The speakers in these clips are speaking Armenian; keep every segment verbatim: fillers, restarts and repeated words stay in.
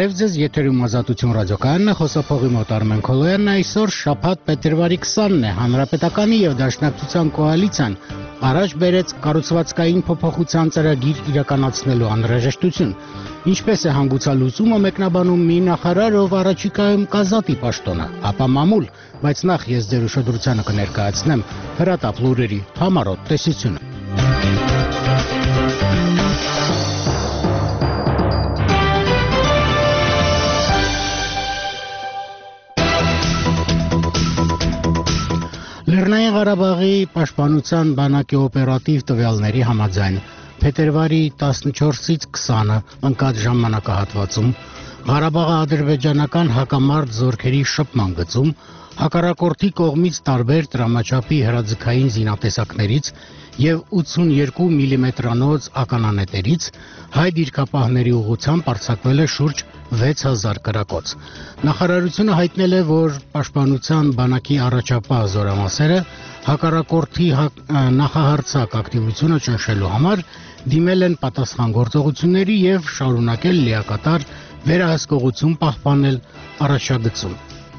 Բարև ձեզ, եթերում Ազատություն ռադիոկայանն է, խոսափողի մոտ Արմեն Քոլոյանն է, այսօր շաբաթ փետրվարի քսանն է, Հանրապետականի եւ Դաշնակցության կոալիցիան առաջ բերեց կառուցվածքային փոփոխության ծրագիր իրականացնելու անհրաժեշտություն։ Ինչպես է հանգուցալուծումը մեկնաբանում մի նախարար, ով առաջիկայում կազատի պաշտոնը, ապա մամուլ, բայց նախ ես ձեր ուշադրությանը կներկայացնեմ հրատապ լուրերի համառոտ տեսությունը։ Լեռնային Ղարաբաղի պաշտպանության բանակի օպերատիվ տվյալների համաձայն փետրվարի տասնչորսից քսանը ընկած ժամանակահատվածում Ղարաբաղի ադրբեջանական հակամարտ զորքերի շփման գծում հակառակորդի կողմից տարբեր տրամաչափի հրաձգային զինատեսակներից եւ ութսունյոթ միլիմետրանոց ականանետերից հայ դիրքապահների ուղղությամբ արձակվել է շուրջ վեց հազար կրակոց։ Նախարարությունը հայտնել է, որ պաշտպանության բանակի առաջապահ զորամասերը հակառակորդի նախահարձակ ակտիվությունը ճնշելու համար դիմել են պատասխան գործողությունների եւ շարունակել լիակատար վերահսկողություն պահպանել առաջագծում։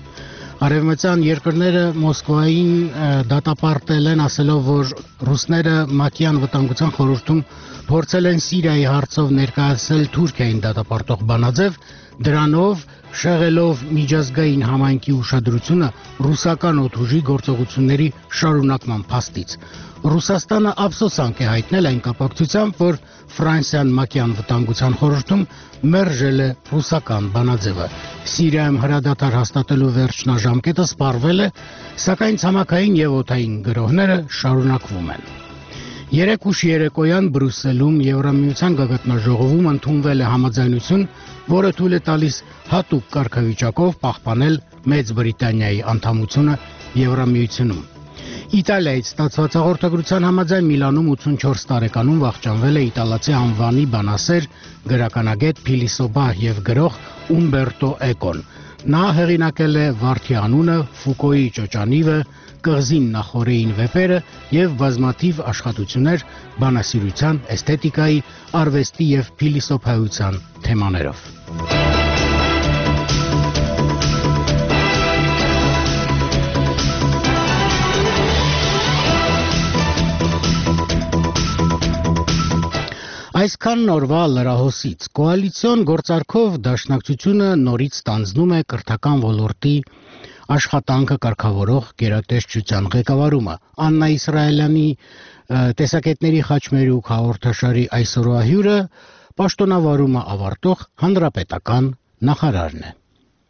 Արևմտյան երկրները Մոսկվային դատապարտել են, ասելով, որ ռուսները ՄԱԿ-ի անվտանգության խորհրդում փորձել են Սիրիայի հարցով ներկայացնել Թուրքիային դատապարտող բանաձև, դրանով շեղելով միջազգային համայնքի ուշադրությունը ռուսական օդուժի գործողությունների շարունակման փաստից։ Ռուսաստանը ափսոսանք է հայտնել այն կապակցությամբ, որ Ֆրանսիան ՄԱԿ-ի անվտանգության խորհրդում մերժել է ռուսական բանաձևը։ Սիրիայում հրադադար հաստատելու վերջնաժամկետը սպառվել է, սակայն ցամաքային եւ օդային գրոհները շարունակվում են։ Երեք ուշ երեկոյան Բրյուսելում Եվրամիության գագաթնաժողովում ընդունվել է համաձայնություն, որը թույլ է տալիս հատուկ կարգավիճակով պահպանել Մեծ Բրիտանիայի անդամությունը Եվրամիությունում։ Իտալիայից ստացված հաղորդագրության համաձայն Միլանում ութսունչորս տարեկանում վախճանվել է իտալացի անվանի բանասեր, գրականագետ, փիլիսոփա եւ գրող Ումբերտո Էկոն։ Նա հեղինակել է «Վարդի անունը», Ֆուկոյի «Ճոճանիվը», «Կղզին նախօրեին» վեպերը եւ բազմաթիվ աշխատություններ բանասիրության, էսթետիկայի, արվեստի եւ փիլիսոփայության թեմաներով։ Այսքան նորվա լրահոսից կոալիցիոն գործարքով Դաշնակցությունը նորից ստանձնում է կրթական ոլորտի աշխատանքը կարգավորող գերատեսչության ղեկավարումը։ Աննա Իսրայելյանի տեսակետների խաչմերուկ հաղորդաշարի այսօրվա հյուրը պաշտոնավարումը ավարտող հանրապետական նախարարն է։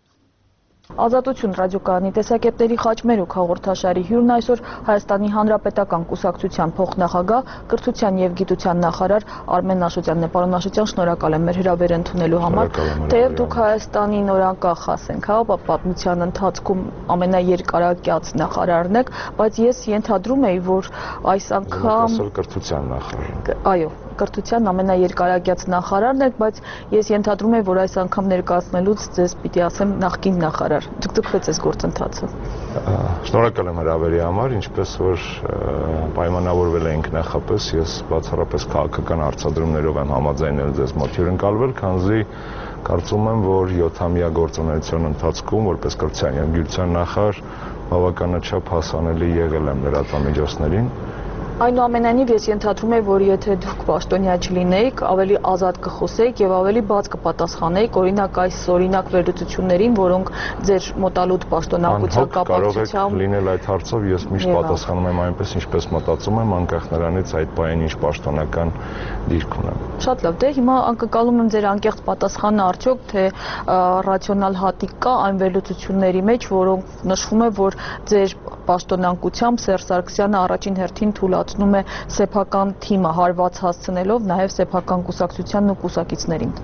Ազատություն ռադիոկայանի տեսակետների խաչմերուկ հաղորդաշարի հյուրն այսօր Հայաստանի Հանրապետական կուսակցության փոխնախագահ, կրթության եւ գիտության նախարար Արմեն Աշոտյանն է։ Պարոն Աշոտյան, շնորհակալ եմ մեր հրավերը ընդունելու համար։ Թեև դուք Հայաստանի նորանկախ ասենք, հա, պատմության ընթացքում ամենաերկարակյաց նախարարն եք, բայց ես ենթադրում եի, որ այս անգամ կրթության նախարար։ Այո, կրթության ամենաերկարակյաց նախարարն եք, բայց ես ենթադրում եի, որ այս անգամ ներկայացնելուց ձեզ պիտի ասեմ նախկին նախարար։ Ձգձգվեց այս գործընթացը։ Շնորհակալ եմ հրավերի համար, ինչպես որ պայմանավորվել էինք նախապես, ես բացառապես քաղաքական հարցադրումներով եմ համաձայնել ձեզ մոտ հյուրընկալվել, քանզի կարծում եմ, որ յոթամյա գործունեության ընթացքում որպես կրթության եւ գիտության նախարար բավականաչափ հասանելի եղել եմ լրատվամիջոցներին։ Այնուամենայնիվ ես ենթադրում եմ, որ եթե դուք պաշտոնյա չլինեիք, ավելի ազատ կխոսեիք եւ ավելի բաց կպատասխանեիք, օրինակ այս օրինակ վերլուծություններին, որոնք ձեր մոտալուտ պաշտոնակության կապակցությամբ լինել այդ հարցով, ես միշտ պատասխանում եմ այնպես, ինչպես մտածում եմ, անկախ նրանից այդ պահին ինչ պաշտոնական դիրք ունեմ։ Շատ լավ, դե հիմա անկկալում եմ ձեր անկեղծ պատասխանը, արդյոք թե ռացիոնալ հատիկ կա այն վերլուծությունների մեջ, որոնք նշվում է, որ ձեր պաշտոնանկությամբ Սերժ Սարգսյանը առաջին հերթին թույլատնում է սեփական թիմը հարված հասցնելով նաև սեփական կուսակցությանն ու կուսակիցներին։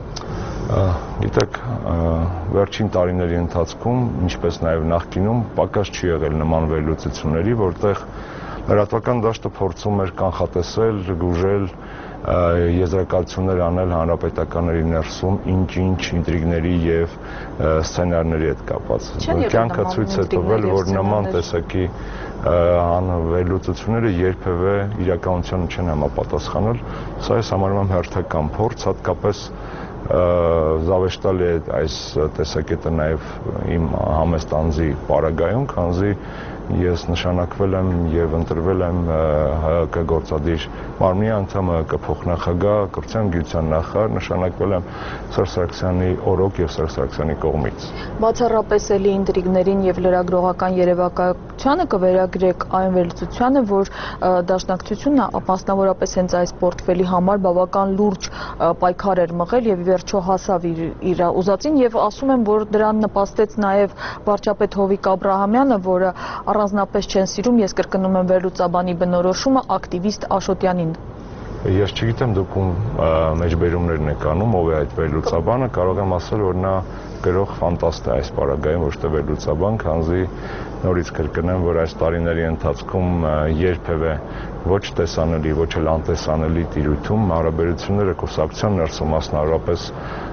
Գիտեք, վերջին տարիների ընթացքում, ինչպես նաև նախկինում, պակաս չի եղել նման վերլուծությունների, որտեղ լրատվական դաշտը փորձում էր կանխատեսել, գուժել եզրակացություններ անել հանրապետականների ներսում ինչ-ինչ ինտրիգների եւ սցենարների հետ կապված։ Կյանքը ցույց է տվել, որ նման տեսակի վերլուծությունները երբևէ իրականությանը չեն համապատասխանել։ Սա ես համարում եմ հերթական փորձ, հատկապես զավեշտալի է այս տեսակետը նաև իմ համեստ անձի պարագայում, քանզի ես նշանակվել եմ եւ ընտրվել եմ ՀՀԿ գործադիր մարմնի անդամ, ՀՀԿ փոխնախագահ, կրթության գիտության նախարար, նշանակվել եմ Սերժ Սարգսյանի օրոք եւ Սերժ Սարգսյանի կողմից։ Բացառապես էլի ինտրիգներին եւ լրագրողական երևակայությանը կվերագրեք այն վերլուծությանը, որ Դաշնակցությունը մասնավորապես հենց այս պորտֆելի համար բավական լուրջ պայքար էր մղել եւ վերջո հասավ իր, իր ուզածին եւ ասում եմ, որ դրան նպաստեց նաեւ վարչապետ Հովիկ Աբրահամյանը, որը առանձնապես չեն սիրում, ես կրկնում եմ վերլուծաբանի բնորոշումը, ակտիվիստ Աշոտյանին։ Ես չգիտեմ դուք ում մեջբերումներն եք անում, ով է այդ վերլուծաբանը, կարող եմ ասել, որ նա գրող ֆանտաստ է այս պարագայում, ոչ թե վերլուծաբան, քանզի նորից կրկնեմ, որ այս տարիների ընթացքում երբևէ ոչ տեսանելի, ոչ էլ անտեսանելի տիրույթում հարաբերությունները կուսակցության ներսում մասնավորապես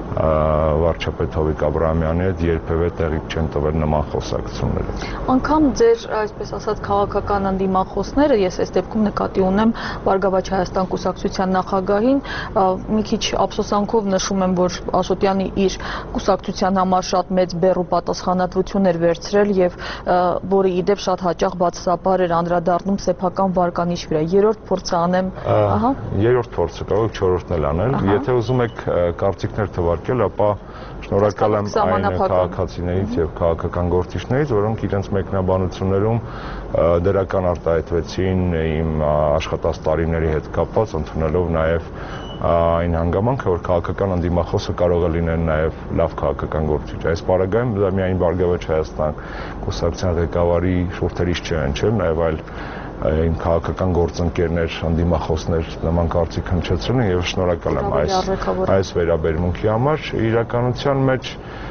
վարչապետ Հովիկ Աբրահամյանի հետ երբևէ տեղի չեն տվել նման խոսակցությունները։ Անկամ ձեր, այսպես ասած, քաղաքական ընդդիմախոսները, ես այս դեպքում նկատի ունեմ Բարգավաճ Հայաստան կուսակցության նախագահին, մի քիչ ափսոսանքով նշում եմ, որ Աշոտյանի իր կուսակցության համար շատ մեծ բեռ ու պատասխանատվություն էր վերցրել եւ որը ի դեպ շատ հաճախ բացասաբար էր անդրադառնում սեփական վարկանիշ վրա։ Երրորդ փորձը անեմ, ահա։ Երրորդ փորձը կարող եք չորրորդն էլ անել։ Եթե ուզում եք կարծիքներ թվարկել, ապա շնորհակալ եմ այն քաղաքացիներից եւ քաղաքական գործիչներից, որոնք իրենց մեկնաբանություններում դրական արտահայտվեցին իմ աշխատած տարիների հետ կապված, ընդունելով նաեւ այն հանգամանքը, որ քաղաքական ընդդիմախոսը կարող է լինել նաև լավ քաղաքական գործիչ։ Այս պարագայում դա միայն Բարգավաճ Հայաստան կուսակցության ղեկավարի շուրթերից չէ հնչել, նաև այլ իմ քաղաքական գործընկերներ, ընդդիմախոսներ նման կարծիք հնչեցրին եւ շնորհակալ եմ այս այս վերաբերմունքի համար։ Իրականության մեջ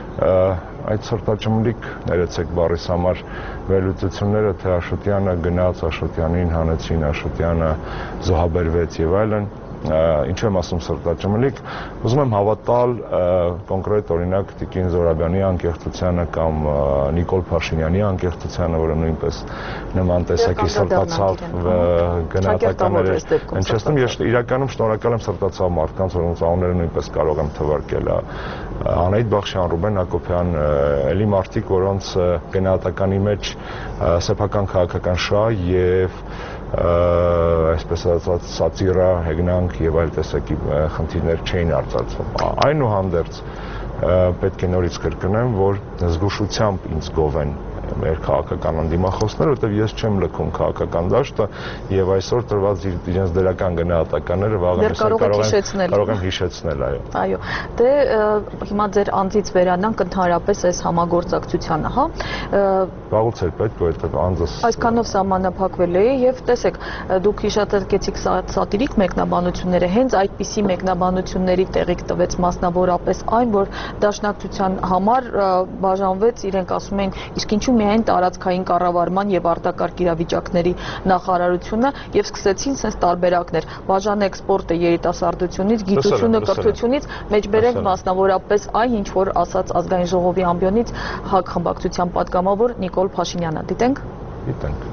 այդ սրտաճմլիկ, ներեցեք բառիս համար, վերլուծությունները, թե Աշոտյանը գնաց, Աշոտյանին հանեցին, Աշոտյանը զոհաբերվեց եւ այլն, ինչու եմ ասում սրտաճմլիկ, ուզում եմ հավատալ կոնկրետ օրինակ Տիկին Զոհրաբյանի անկեղծությանը կամ Նիկոլ Փաշինյանի անկեղծությանը, որը նույնպես նման տեսակի սրտացավ գնահատականներ հնչեցնում։ Ես իրականում շնորհակալ եմ սրտացավ մարդկանց, որոնց անունները նույնպես կարող եմ թվարկել, Անահիտ Բախշյան, Ռուբեն Հակոբյան, էլի մարդիկ, որոնց գնահատականի մեջ սեփական քաղաքական շահ եւ այսպես ասած սատիրա, հեգնանք եւ այլ տեսակի խնդիրներ չէին արձակվում։ Այնուհանդերձ պետք է նորից կրկնեմ, որ զգուշությամբ ինձ գովեն մեր քաղաքական ընդդիմախոսները, որտեղ ես չեմ լքում քաղաքական դաշտը եւ այսօր տրված իրենց դրական գնահատականները վաղը կարող եմ հիշեցնել, այո։ Այո, դե հիմա ձեր անձից վերանանք ընդհանրապես այս համագործակցությանը, հա։ Վաղուց էր պետք, որովհետեւ անձս այսքանով սահմանափակվել է եւ տեսեք, դուք հիշատակեցիք սատիրիկ մեկնաբանությունները, հենց այդպիսի մեկնաբանությունների տեղիք տվեց մասնավորապես այն, որ Դաշնակցության համար բաժանվեց, իրենք ասում են, իսկ ինչու միայն տարածքային կառավարման եւ արտակարգ իրավիճակների նախարարությունը եւ սկսեցին sense տարբերակներ, բաժանեք սպորտը երիտասարդությունից, գիտությունը կրթությունից, մեջբերենք մասնավորապես այն, ինչ որ ասաց ազգային ժողովի ամբիոնից ՀԱԿ խմբակցության պատգամավոր Նիկոլ Փաշինյանը։ Դիտենք։ Դիտենք։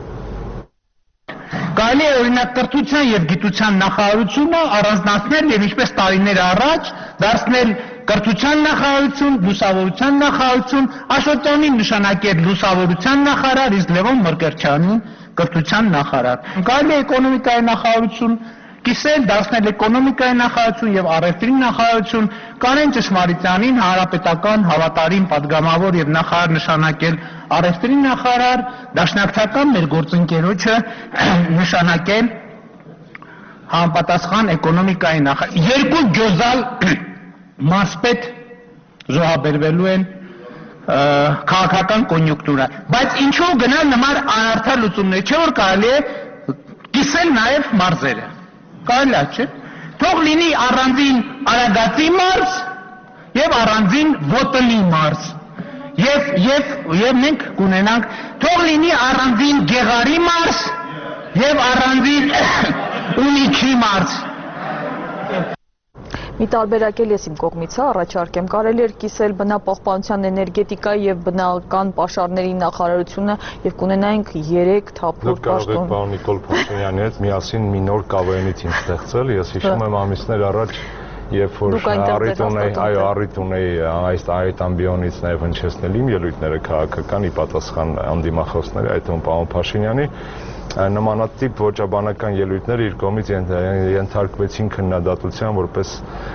Կարելի է օրինակ կրթության եւ գիտության նախարարությունը առանձնացնել եւ ինչպես տարիներ առաջ դարձնել կրթության նախարարություն, լուսավորության նախարարություն, Աշոտյանին նշանակել լուսավորության նախարար, իսկ Լևոն Մրկերչյանին կրթության նախարար։ Կարելի է էկոնոմիկայի նախարարություն կիսել, դարձնել էկոնոմիկայի նախարարություն եւ առևտրի նախարարություն, Կարեն Ճշմարիտյանին հանրապետական հավատարիմ падգամավոր եւ նախարար նշանակել առևտրի նախարար, Դաշնակցական մեր գործընկերոջը նշանակել համապատասխան էկոնոմիկայի նախարար։ Երկու գյոզալ մարզպետ զոհաբերվելու են քաղաքական կոնյունկտուրա, բայց ինչու գնալ նման անարդար լուծումներ, չէ որ կարելի է կիսել նաեւ մարզերը, կարելի է, չէ, թող լինի առանձին Արագածի մարզ եւ առանձին Ոտլի մարզ եւ եւ եւ մենք կունենանք, թող լինի առանձին Գեղարի մարզ եւ առանձին Ունիքի մարզ։ Մի տարբերակել ես իմ կողմից, հա, առաջարկեմ, կարելի էր կիսել բնապահպանության, էներգետիկայի եւ բնական պաշարների նախարարությունը եւ կունենայինք երեք թափուր պաշտոն։ Դուք կարող եք պարոն Նիկոլ Փաշինյանի հետ միասին մի նոր ԿՎՆ-ի թիմ ստեղծել, ես հիշում եմ ամիսներ առաջ Երբ որ առիթ ունեի, այո, առիթ ունեի այս այդ ամբիոնից նաև հնչեցնել իմ ելույթները քաղաքական ի պատասխան անդիմախոսների, այդ թվում պարոն Փաշինյանի, նմանատիպ ոճաբանական ելույթները իր կողմից ենթարկվեցին քննադատության որպես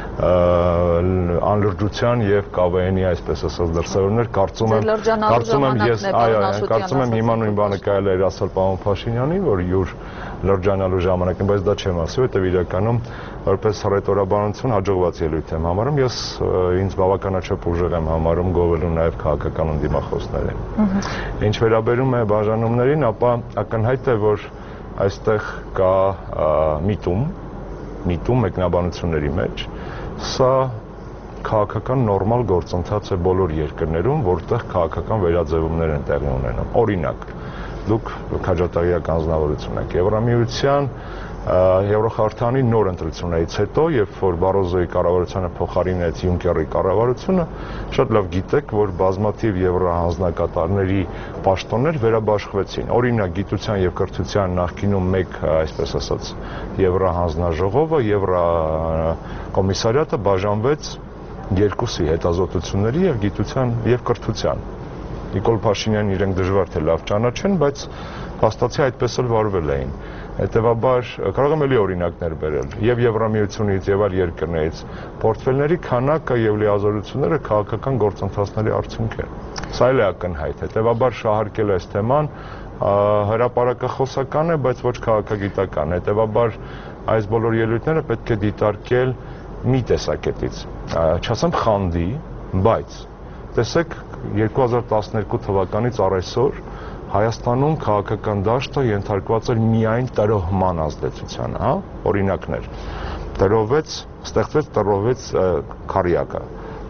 անլրջության եւ կավայենի, այսպես ասած, դրսևորումներ, կարծում եմ, կարծում եմ ես, այո, կարծում եմ հիմա նույն բանը կարելի է ասել պարոն Փաշինյանին, որ յուր լրջանալու ժամանակ, բայց դա չեմ ասի, որտեղ իրականում որպես ռետորաբանություն հաջողված ելույթ եմ համարում, ես ինձ բավականաչափ ուժեղ եմ համարում գովելու նաև քաղաքական ընդդիմախոսներին։ Ինչ վերաբերում է բաժանումներին, ապա ակնհայտ է, որ այստեղ կա միտում, միտում մեկնաբանությունների մեջ, սա քաղաքական նորմալ գործընթաց է բոլոր երկրներում, որտեղ քաղաքական վերաձևումներ են տեղի ունենում։ Օրինակ, դուք քաջատեղյակ անձնավորություն եք Եվրամիության Եվրոխորհրդանի նոր ընտրություններից հետո, երբ որ Բարոզոյի կառավարությանը փոխարինեց Յունկերի կառավարությունը, շատ լավ գիտեք, որ բազմաթիվ եվրոհանձնակատարների պաշտոններ վերաբաշխվեցին։ Օրինակ, գիտության եւ կրթության նախկինում մեկ, այսպես ասած, եվրոհանձնաժողովը, Եվրոկոմիսարիատը բաժանվեց երկուսի հետազոտությունների եւ գիտության եւ կրթության։ Նիկոլ Փաշինյանն իրենք դժվար թե լավ ճանաչեն, բայց փաստացի այդպես էլ վարվել էին։ Հետևաբար կարող եմ էլի օրինակներ բերել եւ Եվրամիությունից եւ այլ երկրներից պորտֆելների քանակը եւ լիազորությունները քաղաքական գործընթացների արդյունք է։ Սա էլ է ակնհայտ։ Հետևաբար շահարկել այս թեման հրապարակախոսական է, բայց ոչ քաղաքագիտական։ Հետևաբար այս բոլոր ելույթները պետք է դիտարկել մի տեսակետից։ Չասեմ խանդի, բայց տեսեք երկու հազար տասներկու թվականից առ այսօր Հայաստանում քաղաքական դաշտը ենթարկված էր միայն տրոհման ազդեցությանը, հա, օրինակներ։ Տրոհվեց, ստեղծվեց տրոհվեց քարյակը,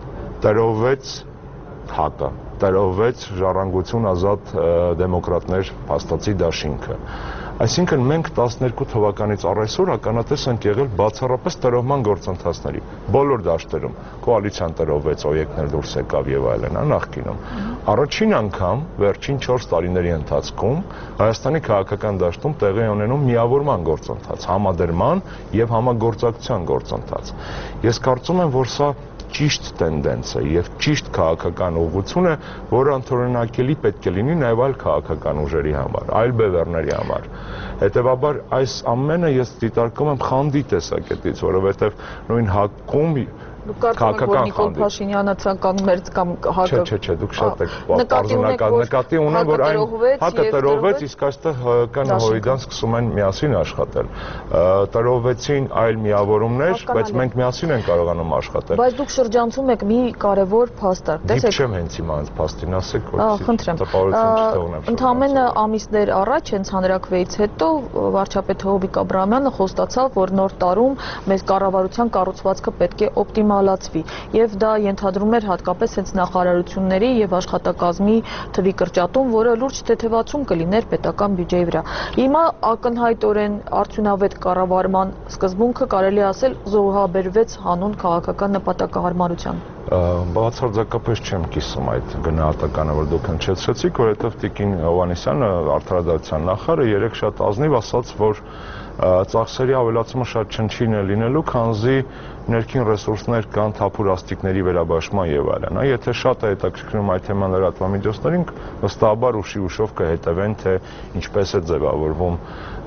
տրոհվեց ՀԱԿ-ը, տրոհվեց Ժառանգություն ազատ դեմոկրատներ փաստացի դաշինքը։ Այսինքն մենք տասներկու թվականից առ այսօր ականատես ենք եղել բացառապես տրոհման գործընթացների բոլոր դաշտերում, կոալիցիան տրոհվեց, օյեկներ դուրս եկավ եւ այլն, նախկինում։ Առաջին անգամ վերջին չորս տարիների ընթացքում Հայաստանի քաղաքական դաշտում տեղի է ունենում միավորման գործընթաց, համադրման եւ համագործակցության գործընթաց։ Ես կարծում եմ, որ սա ճիշտ տենդենս է եւ ճիշտ քաղաքական ուղղություն է, որը ընդօրինակելի պետք է լինի նաեւ այլ քաղաքական ուժերի համար, այլ բևեռների համար։ Հետևաբար այս ամենը ես դիտարկում եմ խանդի տեսակետից, որովհետեւ նույն ՀԱԿ-ում քաղաքական Նիկոլ Փաշինյանը ցանկանում էր կամ ՀԱԿ-ը։ Չէ, չէ, դուք շատ եք պարզունական նկատի ունեմ, որ այն ՀԱԿ-ը տրոհվեց, իսկ այստեղ ՀՀԿ-ն հույդան սկսում են միասին աշխատել։ Տրոհվեցին այլ միավորումներ, բայց մենք միասին ենք կարողանում աշխատել։ Բայց դուք շրջանցում եք մի կարևոր փաստարկ, տեսեք։ Դիպ չեմ հենց հիմա այս փաստին ասեք, որ տպավորություն ընդամենը ամիսներ առաջ հենց հանրակրվեից հետո վարչապետ Հովիկ Աբրահամյանը խոստացավ, որ նոր տարում մեզ կառավարության կառուցվածքը պետք է օպտիմալացվի, եւ դա ենթադրում էր հատկապես հենց նախարարությունների եւ աշխատակազմի թվի կրճատում, որը լուրջ թեթևացում կլիներ պետական բյուջեի վրա։ Հիմա ակնհայտորեն արդյունավետ կառավարման սկզբունքը կարելի ասել զոհաբերվեց հանուն քաղաքական նպատակահարմարության։ Բացարձակապես չեմ կիսում այդ գնահատականը, որ դուք հնչեցրեցիք, որովհետև Տիկին Հովհաննիսյանը, Արդարադատության նախարարը, երեք շատ ազնիվ ասաց, որ ծախսերի ավելացումը շատ չնչին է լինելու, քանզի ներքին ռեսուրսներ կան թափուր աստիճների վերաբաշխման եւ այլն։ Եթե շատ է հետաքրքրում այդ թեման լրատվամիջոցներին, վստահաբար ուշի ուշով կհետևեն, թե ինչպես է ձևավորվում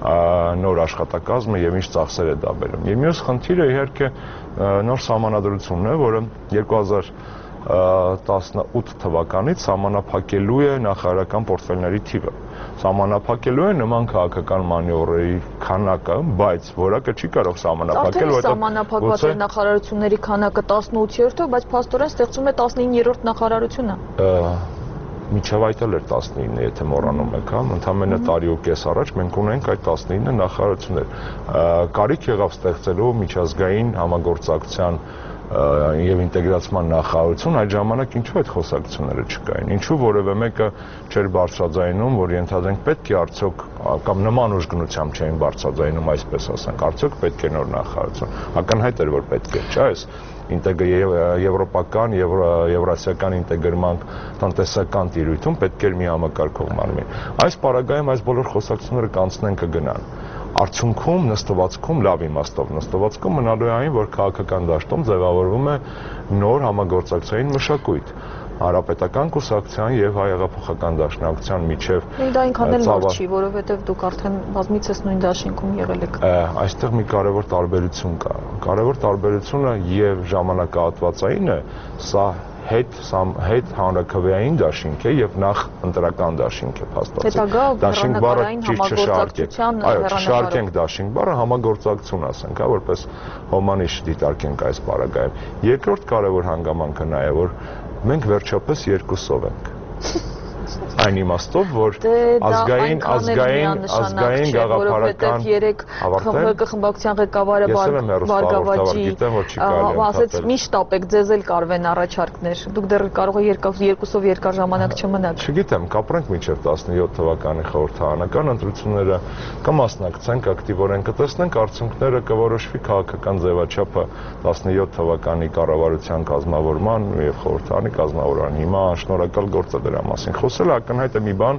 նոր աշխատակազմը եւ ինչ ծախսեր է դա բերում։ Եվ մյուս խնդիրը իհարկե նոր սահմանադրությունն է, որը երկու հազար տասնութ թվականից սահմանափակելու է նախարարական պորտֆելների թիվը։ Սահմանափակելու է նման քաղաքական մանևրերի քանակը, բայց որակը չի կարող սահմանափակել, որտեղ սահմանափակված է նախարարությունների քանակը տասնութերորդով, բայց փաստորեն ստեղծում է տասնիններորդ նախարարությունը։ Միջև այդ էլ էր տասնինը, եթե մոռանում եք, հա, ընդամենը տարի ու կես առաջ մենք ունենք այդ տասնինը նախարարություններ։ Կարիք եղավ ստեղծելու միջազգային համագործակցության եւ ինտեգրացման նախարարություն, այդ ժամանակ ինչու այդ խոսակցությունները չկային, ինչու որևէ մեկը չէր բարձրաձայնում, որ ենթադրենք պետք է արդյոք կամ նման ուժգնությամբ չէին բարձրաձայնում, այսպես ասենք, արդյոք պետք է նոր նախարարություն, ակնհայտ էր, որ պետք է, չէ՞, այս եվրոպական, եվրասիական ինտեգրման տնտեսական տիրույթում պետք էր մի համակարգող մարմին։ Այս պարագայում այս բոլոր խոսակցությունները կանցնեն կգնան։ արդյունքում նստվածքում լավ իմաստով նստվածքում մնալու է այն, որ քաղաքական դաշտում ձևավորվում է նոր համագործակցային մշակույթ Հանրապետական կուսակցության եւ Հայ հեղափոխական դաշնակցության միջև դա այնքան էլ նոր չի, որովհետեւ դուք արդեն բազմիցս նույն դաշինքում եղել եք։ Այստեղ մի կարևոր տարբերություն կա։ Կարևոր տարբերությունը եւ ժամանակահատվածային է, սա հետ հետ հանրաքվեային դաշինք է եւ նախ ընտրական դաշինք է փաստացի։ Դաշինք բառը ճիշտ չշարքենք։ Այո, չշարքենք դաշինք բառը համագործակցություն ասենք, հա, որպես հոմանիշ դիտարկենք այս բառագայում։ Երկրորդ կարևոր հանգամանքը նա է, որ մենք վերջապես երկուսով ենք։ Այն իմաստով, որ ազգային ազգային ազգային գաղափարական երեք խմբակցության ղեկավարը Բարգավաճի ասաց միշտ ապեք ձեզ էլ կարվեն առաջարկներ։ Դուք դեռ կարող եք երկուսով երկար ժամանակ չմնաք։ Չգիտեմ, կապրենք մինչև տասնյոթ թվականի խորհրդարանական ընտրությունները, կմասնակցենք ակտիվորեն, կտեսնենք արդյունքները, կորոշվի քաղաքական ձևաչափը տասնյոթ թվականի կառավարության կազմավորման եւ խորհրդարանի կազմավորման։ Հիմա շնորհակալ գործ է դրա մասին խոսել, ակնհայտ է մի բան,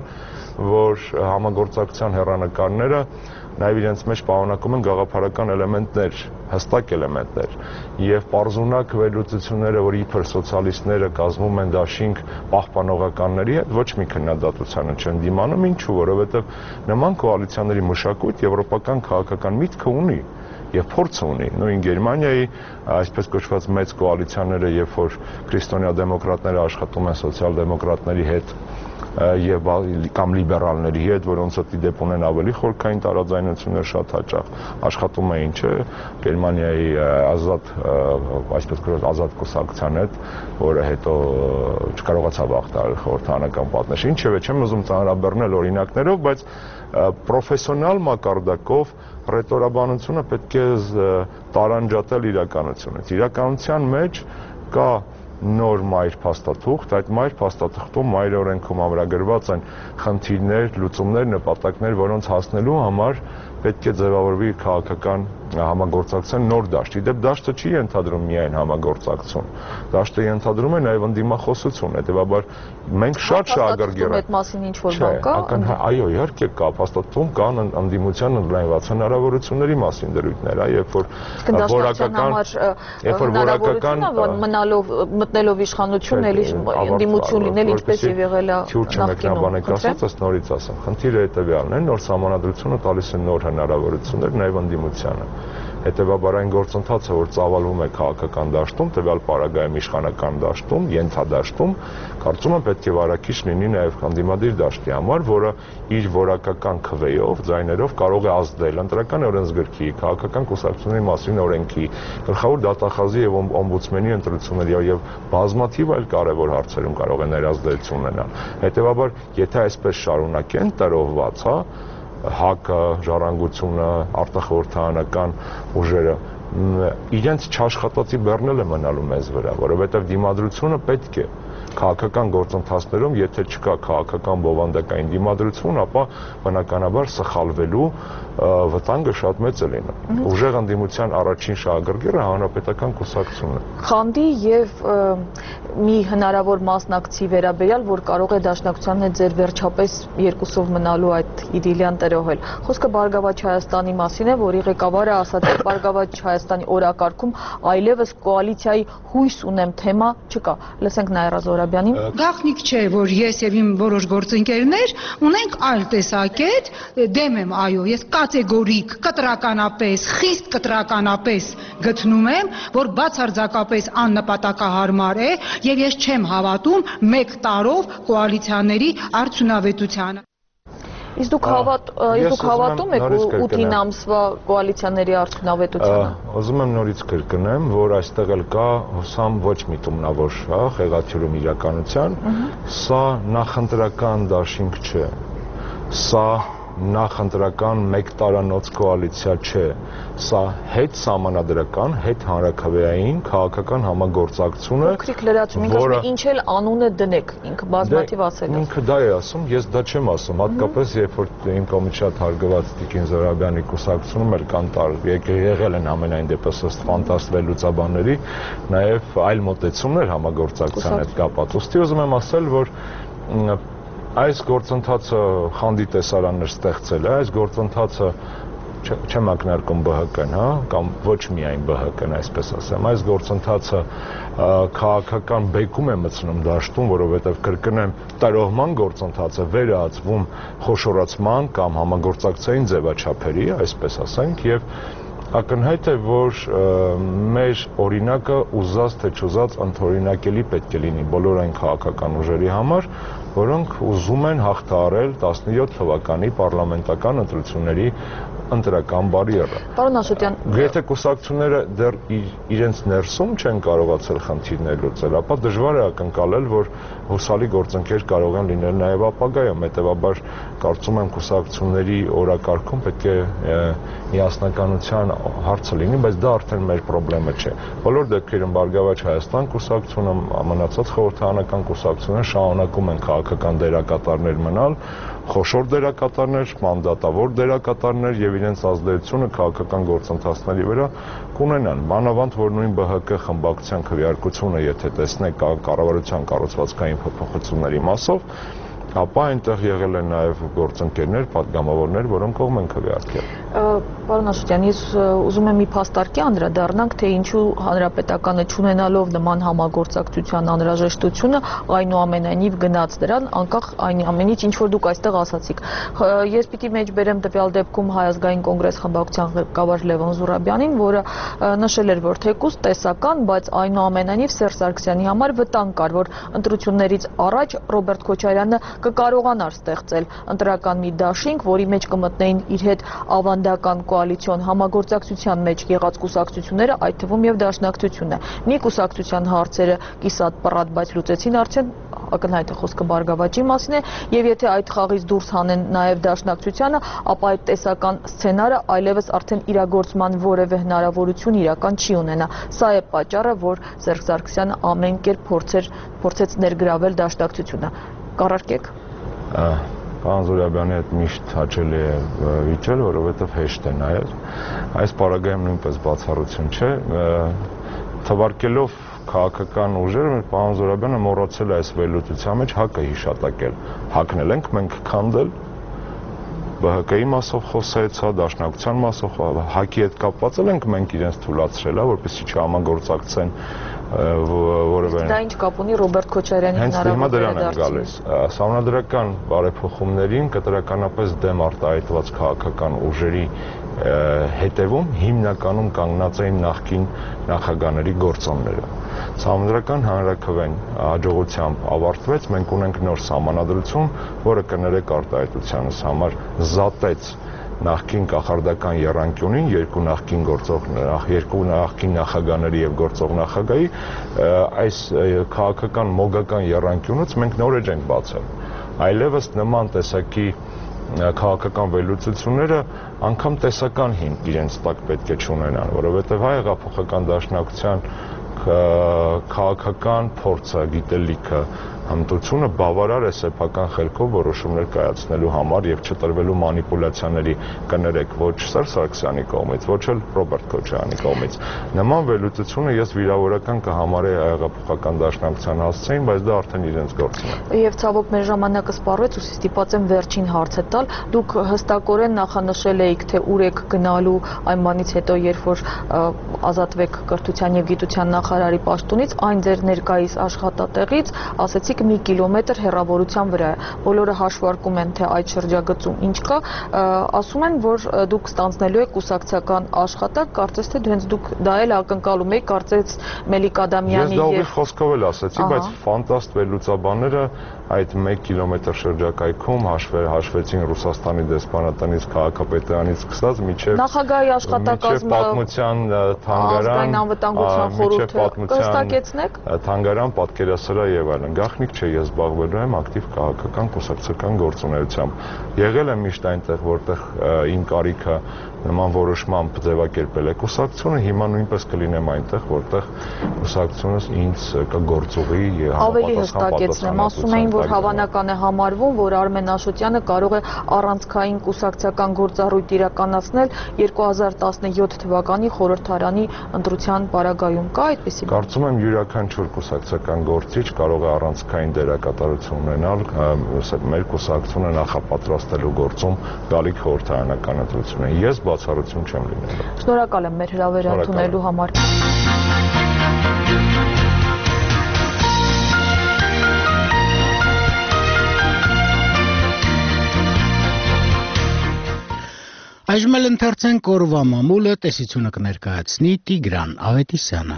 որ համագործակցության հեռանկարները նաև իրենց մեջ պարունակում են գաղափարական էլեմենտներ, հստակ էլեմենտներ եւ պարզունակ վերլուծությունները, որ իբր սոցիալիստները կազմում են դաշինք պահպանողականների հետ, ոչ մի քննադատությանը չեն դիմանում, ինչու, որովհետեւ նման կոալիցիաների մշակույթ եվրոպական քաղաքական միտքը ունի եւ փորձ ունի։ Նույն Գերմանիայի այսպես կոչված մեծ կոալիցիաները, երբ որ քրիստոնյա-դեմոկրատները աշխատում են սոցիալ-դեմոկրատների հետ եւ կամ լիբերալների հետ, որոնց հետ դեպ ունեն ավելի խորքային տարաձայնություններ շատ հաճախ աշխատում էին, չէ, Գերմանիայի ազատ, այսպես կոչված ազատ կուսակցության հետ, որը հետո չկարողացավ ախտարել խորհրդարանական պատնեշը։ Ինչևէ, չեմ ուզում ծանրաբեռնել օրինակներով, բայց պրոֆեսիոնալ մակարդակով ռետորաբանությունը պետք է տարանջատել իրականությունից։ Իրականության մեջ կա նոր մայր փաստաթուղթ, այդ մայր փաստաթղթում մայր օրենքում ամրագրված են խնդիրներ, լուծումներ, նպատակներ, որոնց հասնելու համար պետք է ձևավորվի քաղաքական համագործակցության նոր դաշտ։ Իդեպ դաշտը չի ենթադրում միայն համագործակցություն, դաշտը ենթադրում է նաև ընդդիմախոսություն, հետևաբար մենք շատ շահագրգիռ ենք։ Այդ մասին ինչ որ բան կա։ Այո, իհարկե կա, փաստաթղթում կան ընդդիմության ընդլայնվածության հնարավորությունների մասին դրույթներ, երբ որ որակական երբ որ որակական մնալով մտնելով իշխանություն էլի ընդդիմություն լինել ինչպես եւ եղել է նախկինում։ Նորից ասեմ, խնդիրը հետեւյալն է, նոր համանadrությունը տալիս է նոր հնարավորություններ նաև ընդդիմությանը։ Հետևաբար այն գործընթացը, որ ծավալվում է քաղաքական դաշտում, տվյալ պարագայում իշխանական դաշտում, ենթադաշտում, կարծում եմ պետք է վարակիչ լինի նաև կանդիմադիր դաշտի համար, որը իր որակական քվեով, ձայներով կարող է ազդել ընտրական օրենսգրքի, քաղաքական կուսակցությունների մասին օրենքի, գլխավոր դատախազի եւ օմբուդսմենի ընտրությունների եւ բազմաթիվ այլ կարևոր հարցերում կարող է ներազդեցություն ունենալ։ Հետևաբար, եթե այսպես շարունակեն տրոհված, հա, ՀԱԿ-ը, ժառանգությունը, արտախորհրդարանական ուժերը իրենց չաշխատածի բեռնել է մնալու մեզ վրա, որովհետև դիմադրությունը պետք է քաղաքական գործընթացներում, եթե չկա քաղաքական բովանդակային դիմադրություն, ապա բնականաբար սխալվելու վտանգը շատ մեծ է լինում։ Ուժեղ ընդդիմության առաջին շահագրգիռը հանրապետական կուսակցությունն է։ Խանդի եւ մի հնարավոր մասնակցի վերաբերյալ, որ կարող է դաշնակցության հետ ձեր վերջապես երկուսով մնալու այդ իդիլիան տրոհել։ Խոսքը Բարգավաճ Հայաստանի մասին է, որի ղեկավարը ասաց, որ Բարգավաճ Հայաստանի օրակարգում այլևս կոալիցիայի հույս ունեմ թեմա չկա։ Լսենք Նաիրա Զոհրաբյանին։ Գաղտնիք չէ, որ ես եւ իմ որոշ գործընկերներ ունենք այլ տեսակետ, դեմ եմ, այո, ես կատեգորիկ, կտրականապես, խիստ կտրականապես գտնում եմ, որ բացարձակապես աննպատակահարմար է եւ ես չեմ հավատում մեկ տարով կոալիցիաների արդյունավետությանը։ Իսկ դուք հավատ դուք հավատում եք ութ ամսվա կոալիցիաների արդյունավետությանը։ Ուզում եմ նորից կրկնեմ, որ այստեղ էլ կա հուսամ ոչ միտումնավոր խեղաթյուրում իրականության, սա նախընտրական դաշինք չէ, սա նախընտրական մեկ տարանոց կոալիցիա չէ, սա հետ սահմանադրական, հետ հանրաքվեային քաղաքական համագործակցություն է, Փոքրիկ լրացում, ինքը ինչ էլ անունը դնեք, ինքը բազմաթիվ ասել է։ Ինքը դա է ասում, ես դա չեմ ասում, հատկապես երբ որ իմ կողմից շատ հարգված Տիկին Զոհրաբյանի կուսակցությունում էլ կան եղել են ամենայն դեպս ըստ ֆանտաստ վերլուծաբանների, նաև այլ մոտեցումներ համագործակցության հետ կապված։ Ուստի ուզում եմ ասել, որ այս գործընթացը Խանդի տեսարաններ ստեղծել է, այս գործընթացը չեմ ակնարկում B H K-ն, հա, կամ ոչ միայն B H K-ն, այսպես ասեմ, այս գործընթացը քաղաքական բեկում է մտցնում դաշտում, որովհետև կրկնեմ, տարողման գործընթացը վերածվում խոշորացման կամ համագործակցային ձևաչափերի, այսպես ասենք, եւ ակնհայտ է, որ մեր օրինակը ուզած թե չուզած ընդօրինակելի պետք է լինի բոլոր այն քաղաքական ուժերի համար, որոնք ուզում են հաղթահարել տասնյոթ թվականի պարլամենտական ընտրությունների ընտրական բարիերը։ Պարոն Աշոտյան, եթե կուսակցությունները դեռ իրենց ներսում չեն կարողացել խնդիրներ լուծել, ապա դժվար է ակնկալել, որ հուսալի գործընկեր կարող են լինել նաև ապագայում, հետևաբար կարծում եմ կուսակցությունների օրակարգում պետք է միասնականության հարցը լինի, բայց դա արդեն մեր խնդիրը չէ։ Բոլոր դեպքերում Բարգավաճ Հայաստան կուսակցությունը, մնացած խորհրդարանական կուսակցությունները շարունակում են քաղաքական դերակատարներ մնալ, խոշոր դերակատարներ, մանդատավոր դերակատարներ եւ իրենց ազդեցությունը քաղաքական գործընթացների վրա կունենան։ Մանավանդ որ նույն B H K խմբակցության քվեարկությունը, եթե տեսնեք կառավարության կառուցվածքային փոփոխությունների մասով, ապա այնտեղ եղել են նաև գործընկերներ, падգամավորներ, որոնք կողմ են քվեարկել։ Պարոն Աշոտյան, ես ուզում եմ մի փաստարկի անդրադառնանք, թե ինչու հանրապետականը չունենալով նման համագործակցության անհրաժեշտությունը, այնուամենայնիվ գնաց դրան, անկախ այն ամենից, ինչ որ դուք այստեղ ասացիք։ Ես պիտի մեջ բերեմ տվյալ դեպքում Հայ ազգային կոնգրես խմբակցության ղեկավար Լևոն Զուրաբյանին, որը նշել էր, որ թեկուզ տեսական, բայց այնուամենայնիվ Սերժ Սարգսյանի համար վտանգ կար, որ ընտրություններից առաջ Ռոբերտ Քոչարյանը կկարողանար ստեղծել ընտրական մի դաշինք, որի մեջ կմտնեին իր հետ ավանդական կոալիցիոն համագործակցության մեջ եղած կուսակցությունները, այդ թվում եւ Դաշնակցությունը։ Մի կուսակցության հարցերը կիսատ պռատ, բայց լուծեցին արդեն, ակնհայտ է խոսքը Բարգավաճի մասին է, եւ եթե այդ խաղից դուրս հանեն նաեւ Դաշնակցությանը, ապա այդ տեսական սցենարը այլևս արդեն իրագործման որևէ հնարավորություն իրական չի ունենա։ Սա է պատճառը, որ Սերժ Սարգսյանը ամեն կերպ փորձեր փորձեց ներգրավել Դաշնակցությունը։ Կառարկեք։ Պարոն Զուրաբյանի հետ միշտ հաճելի է վիճել, որովհետև հեշտ է նայել։ Այս պարագայում նույնպես բացառություն չէ։ Թվարկելով քաղաքական ուժերը, պարոն Զուրաբյանը մոռացել է այս վերլուծության մեջ ՀԱԿ-ը հիշատակել։ ՀԱԿ-ն էլ ենք մենք քանդել, B H K-ի մասով խոսեց, հա, Դաշնակցության մասով, ՀԱԿ-ի հետ կապված ենք մենք իրենց թույլատրել, հա, որպեսզի չհամագործակցեն որևէ։ Դա ինչ կապ ունի Ռոբերտ Քոչարյանի հնարավոր վերադարձին։ Սահմանադրական բարեփոխումներին կտրականապես դեմ արտահայտված քաղաքական ուժերի հետևում հիմնականում կանգնած էին նախկին նախագահների գործոնները։ Սահմանադրական հանրաքվեն հաջողությամբ ավարտվեց, մենք ունենք նոր սահմանադրություն, որը կներեք արտահայտությանս համար զատեց նախկին կախարդական եռանկյունին, երկու նախկին գործող երկու նախկին նախագահների եւ գործող նախագահի այս քաղաքական մոգական եռանկյունից մենք նոր էջ ենք բացել։ Այլևս նման տեսակի քաղաքական վերլուծությունները անգամ տեսական հիմք իրենց տակ պետք է չունենան, որովհետեւ հայ հեղափոխական դաշնակցության քաղաքական փորձը, գիտելիքը, հմտությունը բավարար է սեփական խելքով որոշումներ կայացնելու համար եւ չտրվելու մանիպուլյացիաների կներեք ոչ Սերժ Սարգսյանի կողմից, ոչ էլ Ռոբերտ Քոչարյանի կողմից։ Նման վերլուծությունը ես վիրավորական կհամարեի հայ-հեղափոխական դաշնակցության հասցեին, բայց դա արդեն իրենց գործն է։ Եվ ցավոք մեր ժամանակը սպառվեց, ու ստիպված եմ վերջին հարցը տալ։ Դուք հստակորեն նախանշել եք, թե ուր եք գնալու այն բանից հետո, երբ որ ազատվեք կրթության եւ գիտության նախարարի պաշտոնից, այն ձեր ներկայիս աշխատատեղից, ասեցիք մի կիլոմետր հեռավորության վրա է։ Բոլորը հաշվարկում են, թե այդ շրջագծում ինչ կա, ասում են, որ դուք ստանձնելու եք կուսակցական աշխատանք, կարծես թե հենց դուք դա էլ ակնկալում եք, կարծես Մելիք Ադամյանի եւ Ես դա խոսքով էլ ասեցի, բայց ֆանտաստ վերլուծաբանները այդ մեկ կիլոմետր շրջակայքում հաշվեր հաշվեցին Ռուսաստանի դեսպանատնից, քաղաքապետարանից սկսած միջև նախագահի աշխատակազմը, պատմության թանգարան, անվտանգության խորհուրդը կհստակեցնեք, թանգարան, պատկերասրահ եւ այլն։ Գաղտնիք չէ, ես զբաղվելու եմ ակտիվ քաղաքական կուսակցական գործունեությամբ։ Եղել եմ միշտ այնտեղ, որտեղ իմ կարիքը նման որոշմամբ ձևակերպել է կուսակցությունը, հիմա նույնպես կլինեմ այնտեղ, որտեղ կուսակցությունս ինձ կգործուղի ավելի հստակեցնեմ, ասում էին, որ հավանական է համարվում, որ Արմեն Աշոտյանը կարող է առանցքային կուսակցական գործառույթ իրականացնել երկու հազար տասնյոթ թվականի խորհրդարանի ընտրության պարագայում։ Կա այդպիսի բան։ Կարծում եմ յուրաքանչյուր կուսակցական գործիչ կարող է առանցքային կարգային դերակատարություն ունենալ մեր կուսակցությունը նախապատրաստելու գործում գալիք խորհրդարանական ընտրությունը։ Ես բացառություն չեմ լինելու։ Շնորհակալ եմ մեր հրավերը ընդունելու համար։ Այժմ էլ ընթերցենք օրվա մամուլը, տեսությունը կներկայացնի Տիգրան Ավետիսյանը։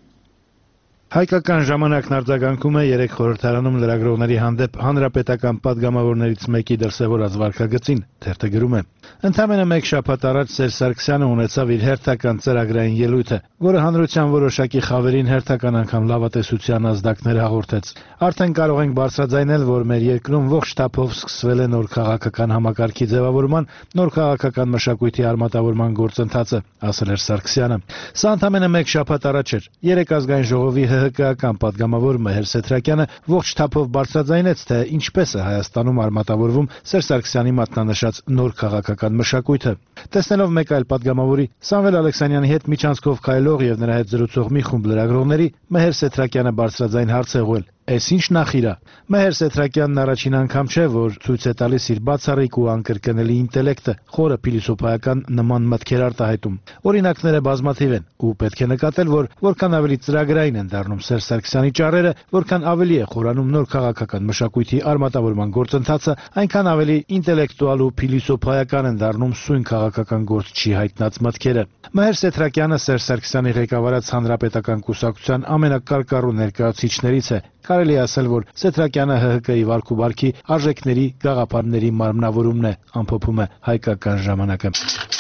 Հայկական ժամանակն արձագանքում է երեք խորհրդարանում լրագրողների հանդեպ հանրապետական պատգամավորներից մեկի դրսևորած վարքագծին, թերթը գրում է. Ընդամենը մեկ շաբաթ առաջ Սերժ Սարգսյանը ունեցավ իր հերթական ծրագրային ելույթը, որը հանրության որոշակի խավերին հերթական անգամ լավատեսության ազդակներ հաղորդեց։ Արդեն կարող ենք բարձրաձայնել, որ մեր երկրում ողջ թափով սկսվել է նոր քաղաքական համակարգի ձևավորման, նոր քաղաքական մշակույթի արմատավորման գործընթացը, ասել էր Սարգսյանը։ Սա ընդամենը մեկ շաբաթ առաջ էր։ Երեք ազգային ժողովի ՀՀԿ-ական պատգամավոր Մեհեր Սեթրակյանը ողջ թափով բարձրաձայնեց, թե ինչպես է Հայաստանում արմատավորվում Սերժ Սարգսյանի մատնանշած նոր քաղաքական մշակույթը։ Տեսնելով մեկ այլ պատգամավորի Սամվել Ալեքսանյանի հետ միջանցքով քայլող եւ նրա հետ զրուցող մի խումբ լրագրողների Մեհեր Սեթրակյանը բարձրաձայն հարց է ուղղել. Էս ինչ նախիրա։ Մեհեր Սեթրակյանն առաջին անգամ չէ, որ ցույց է տալիս իր բացառիկ ու անկրկնելի ինտելեկտը, խորը փիլիսոփայական նման մտքեր արտահայտում։ Օրինակները բազմաթիվ են, ու պետք է նկատել, որ որքան ավելի ծրագրային են դառնում Սերժ Սարգսյանի ճառերը, որքան ավելի է խորանում նոր քաղաքական մշակույթի արմատավորման գործընթացը, այնքան ավելի ինտելեկտուալ ու փիլիսոփայական են դառնում սույն քաղաքական գործչի հայտնած մտքերը։ Մեհեր Սեթրակյանը Սերժ Սարգսյանի ղեկավարած հանրապետական կուսակցության ամենակարկառու ներկայացուցիչներից է։ Կարելի է ասել, որ Սեթրակյանը ՀՀԿ-ի վարք ու բարքի արժեքների, գաղափարների մարմնավորումն է, ամփոփում է Հայկական ժամանակը։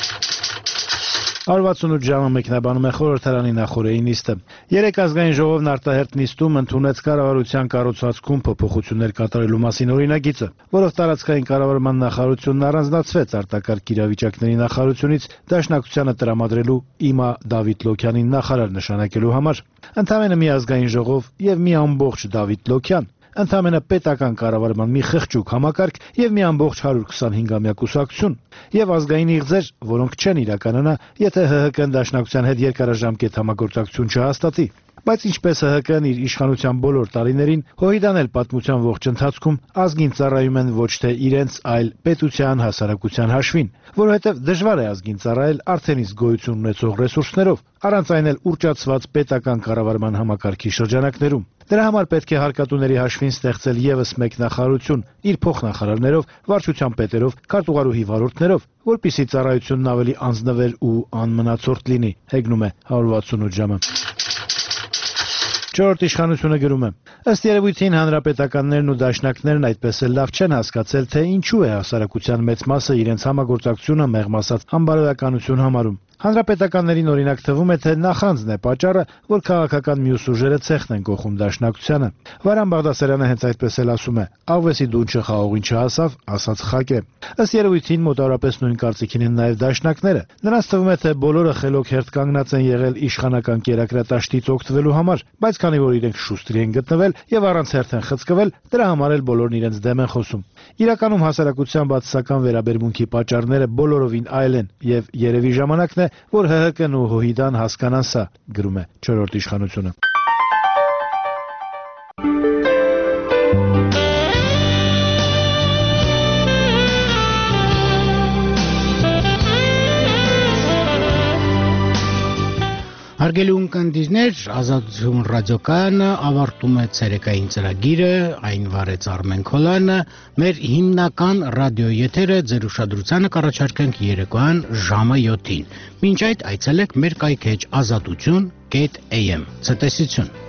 Արվաթսունութ ժամը մեկնաբանում է խորհրդարանի նախօրեի նիստը։ Երեք ազգային ժողովն արտահերթ նիստում ընդունեց կառավարության կառուցվածքում փոփոխություններ կատարելու մասին օրինագիծը, որով տարածքային կառավարման նախարարությունն առանձնացվեց արտակարգ իրավիճակների նախարարությունից դաշնակցությանը տրամադրելու ԻՄԱ Դավիթ Լոքյանին նախարար նշանակելու համար։ Ընդամենը մի ազգային ժողով եւ մի ամբողջ Դավիթ Լոքյան, ընդամենը պետական կառավարման մի խղճուկ համակարգ եւ մի ամբողջ հարյուր քսանհինգամյա կուսակցություն եւ ազգային իղձեր, որոնք չեն իրականանա, եթե ՀՀԿ-ն դաշնակցության հետ երկարաժամկետ համագործակցություն չհաստատի։ Բայց ինչպես ՀՀԿ-ն իր իշխանության բոլոր տարիներին, հոհիդան էլ պատմության ողջ ընթացքում ազգին ծառայում են ոչ թե իրենց, այլ պետության, հասարակության հաշվին, որովհետև դժվար է ազգին ծառայել արդեն իսկ գոյություն ունեցող ռեսուրսներով, առանց այն էլ ուռճացված պետական կառավարման համակարգի շրջանակներում։ Դրա համար պետք է հարկատուների հաշվին ստեղծել եւս մեկ նախարարություն իր փոխնախարարներով, վարչության պետերով, քարտուղարուհի վարորդներով, որպիսի ծառայությունն ավելի անձնվեր ու անմնացորդ լինի, հեգնում է հարյուր վաթսունութ ժամը։ Չորրորդ իշխանությունը գրում է. ըստ երևույթին հանրապետականներն ու դաշնակներն այդպես էլ լավ չեն հասկացել, թե ինչու է հասարակության մեծ մասը իրենց համագործակցությունը մեղմ ասած անբարոյականություն համարում։ Հանրապետականներին օրինակ թվում է, թե նախանձն է պատճառը, որ քաղաքական մյուս ուժերը ցեխն են կողում դաշնակցությանը։ Վարան Բաղդասարյանը հենց այդպես էլ ասում է. «Աղվեսի դունչը խաղողին չհասավ, ասած խակ է»։ Ըստ երևույթին մոտավորապես նույն կարծիքին են նաև դաշնակները։ Նրանց թվում է, թե բոլորը խելոք հերթ կանգնած են եղել իշխանական կերակրատաշտից օգտվելու համար, բայց քանի որ իրենք շուստրի են գտնվել եւ առանց հերթ են խցկվել, դրա համար էլ բոլորն իրենց դեմ են խոսում։ Իրականում հասարակության բացասական վերաբերմունքի պատճառները բոլորովին այլ են եւ երևի ժամանակն է, որ ՀՀԿ-ն ու հոհիդան հասկանան սա, գրում է չորրորդ իշխանությունը։ Հարգելի ունկնդիրներ, Ազատություն ռադիոկայանը ավարտում է ցերեկային ծրագիրը, այն վարեց Արմեն Քոլյանը, մեր հիմնական ռադիոեթերը ձեր ուշադրությանը կառաջարկենք երեկոյան ժամը յոթին։ Մինչ այդ այցելեք մեր կայքեջ ազատություն կետ էյ էմ։ Ցտեսություն։